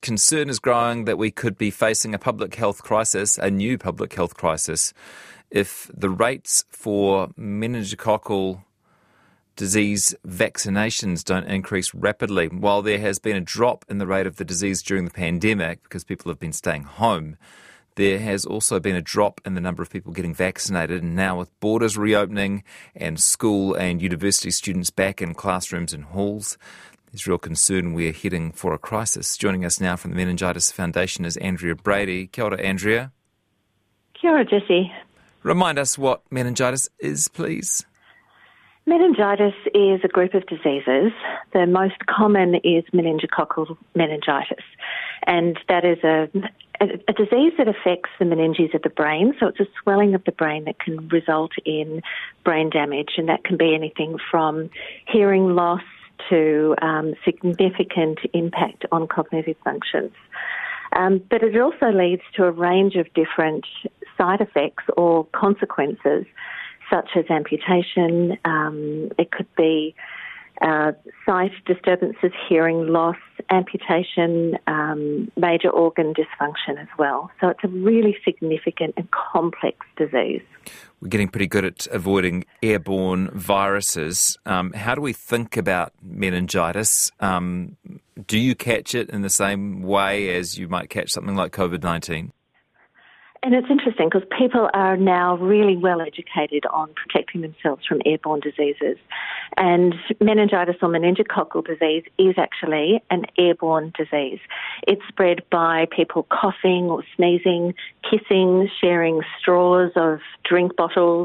concern is growing that we could be facing a public health crisis, a new public health crisis, if the rates for meningococcal disease vaccinations don't increase rapidly. While there has been a drop in the rate of the disease during the pandemic because people have been staying home, there has also been a drop in the number of people getting vaccinated. And now with borders reopening and school and university students back in classrooms and halls, there's real concern we're heading for a crisis. Joining us now from the Meningitis Foundation is Andrea Brady. Kia ora, Andrea. Kia ora, Jesse. Remind us what meningitis is, please. Meningitis is a group of diseases. The most common is meningococcal meningitis, and that is a disease that affects the meninges of the brain. So it's a swelling of the brain that can result in brain damage, and that can be anything from hearing loss to significant impact on cognitive functions. But it also leads to a range of different side effects or consequences, such as amputation. It could be sight disturbances, hearing loss, amputation, major organ dysfunction as well. So it's a really significant and complex disease. We're getting pretty good at avoiding airborne viruses. How do we think about meningitis? Do you catch it in the same way as you might catch something like COVID-19? And it's interesting because people are now really well educated on protecting themselves from airborne diseases. And meningitis or meningococcal disease is actually an airborne disease. It's spread by people coughing or sneezing, kissing, sharing straws of drink bottles,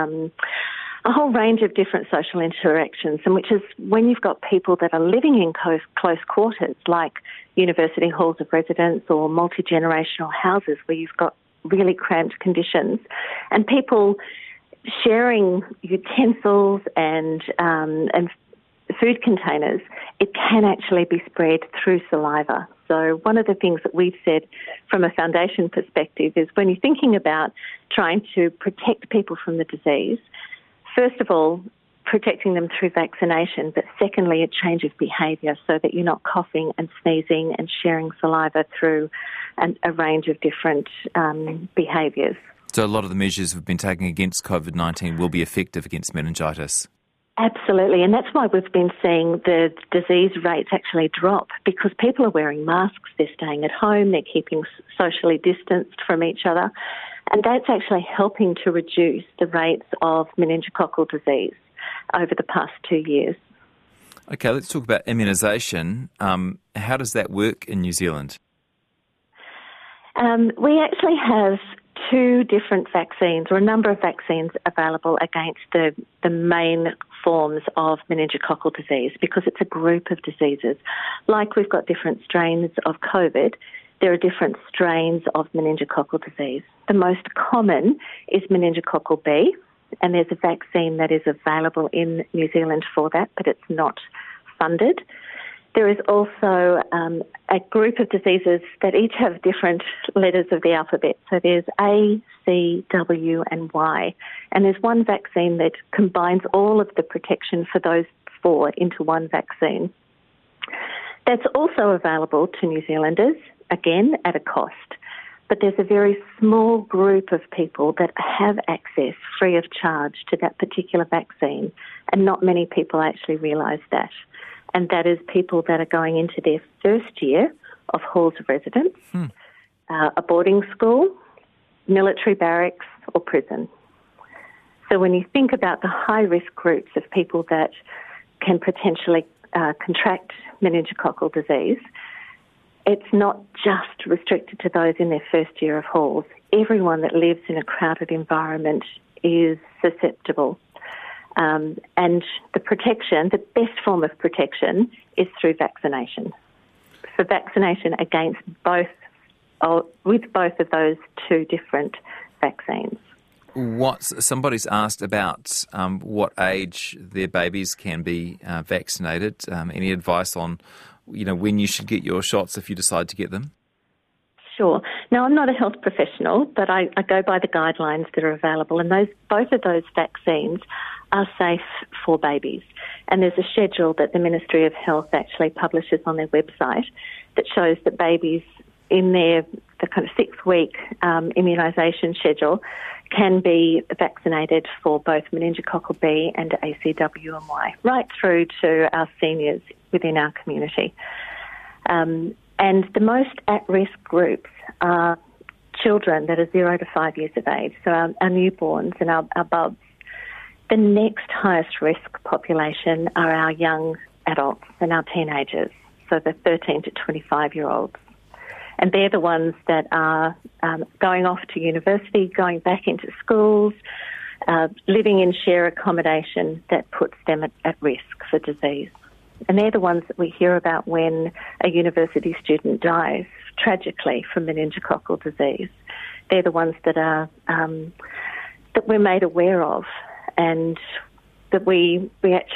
a whole range of different social interactions, and which is when you've got people that are living in close quarters, like university halls of residence or multi-generational houses where you've got really cramped conditions, and people sharing utensils and food containers, it can actually be spread through saliva. So one of the things that we've said from a foundation perspective is when you're thinking about trying to protect people from the disease, first of all, protecting them through vaccination, but secondly, a change of behaviour so that you're not coughing and sneezing and sharing saliva through a range of different behaviours. So a lot of the measures we've been taking against COVID-19 will be effective against meningitis? Absolutely, and that's why we've been seeing the disease rates actually drop, because people are wearing masks, they're staying at home, they're keeping socially distanced from each other, and that's actually helping to reduce the rates of meningococcal disease over the past 2 years. Okay, let's talk about immunisation. How does that work in New Zealand? We actually have two different vaccines, or a number of vaccines available against the main forms of meningococcal disease, because it's a group of diseases. Like we've got different strains of COVID, there are different strains of meningococcal disease. The most common is meningococcal B, and there's a vaccine that is available in New Zealand for that, but it's not funded. There is also a group of diseases that each have different letters of the alphabet. So there's A, C, W, and Y. And there's one vaccine that combines all of the protection for those four into one vaccine. That's also available to New Zealanders, again, at a cost. But there's a very small group of people that have access free of charge to that particular vaccine, and not many people actually realise that. And that is people that are going into their first year of halls of residence, a boarding school, military barracks, or prison. So when you think about the high-risk groups of people that can potentially contract meningococcal disease, it's not just restricted to those in their first year of halls. Everyone that lives in a crowded environment is susceptible. And the protection, the best form of protection, is through vaccination. So vaccination against with both of those two different vaccines. Somebody's asked about what age their babies can be vaccinated. Any advice on, when you should get your shots if you decide to get them? Sure. Now, I'm not a health professional, but I go by the guidelines that are available, and both of those vaccines are safe for babies. And there's a schedule that the Ministry of Health actually publishes on their website that shows that babies in the kind of 6-week immunisation schedule can be vaccinated for both meningococcal B and ACWY, right through to our seniors within our community. And the most at-risk groups are children that are 0 to 5 years of age, so our newborns and our bubs. The next highest risk population are our young adults and our teenagers, so the 13 to 25-year-olds. And they're the ones that are going off to university, going back into schools, living in share accommodation that puts them at risk for disease. And they're the ones that we hear about when a university student dies tragically from meningococcal disease. They're the ones that are that we're made aware of, and that we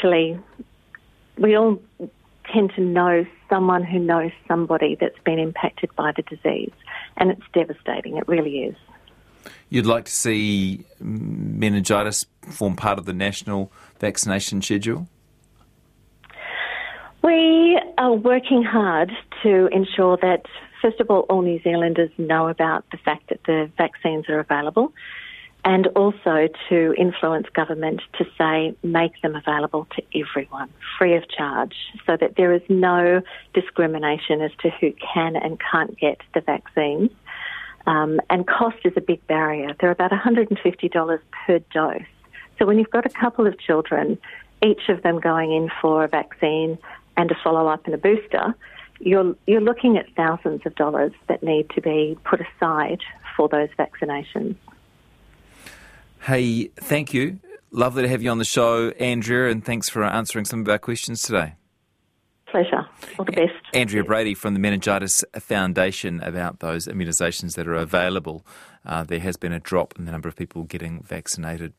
all tend to know someone who knows somebody that's been impacted by the disease, and it's devastating. It really is. You'd like to see meningitis form part of the national vaccination schedule? We are working hard to ensure that, first of all New Zealanders know about the fact that the vaccines are available, and also to influence government to say, make them available to everyone, free of charge, so that there is no discrimination as to who can and can't get the vaccines. And cost is a big barrier. They're about $150 per dose. So when you've got a couple of children, each of them going in for a vaccine and a follow-up and a booster, you're looking at thousands of dollars that need to be put aside for those vaccinations. Hey, thank you. Lovely to have you on the show, Andrea, and thanks for answering some of our questions today. Pleasure. All the best. Andrea Brady from the Meningitis Foundation about those immunisations that are available. There has been a drop in the number of people getting vaccinated.